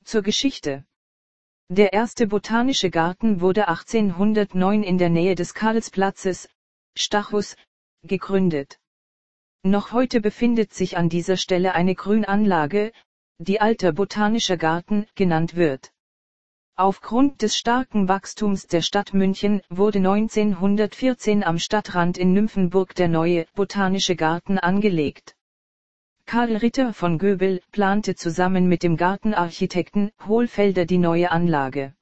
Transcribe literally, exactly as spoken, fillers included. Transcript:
Zur Geschichte. Der erste botanische Garten wurde achtzehnhundertneun in der Nähe des Karlsplatzes, Stachus, gegründet. Noch heute befindet sich an dieser Stelle eine Grünanlage, die Alter Botanischer Garten genannt wird. Aufgrund des starken Wachstums der Stadt München wurde neunzehnhundertvierzehn am Stadtrand in Nymphenburg der neue Botanische Garten angelegt. Karl Ritter von Göbel plante zusammen mit dem Gartenarchitekten Hohlfelder die neue Anlage.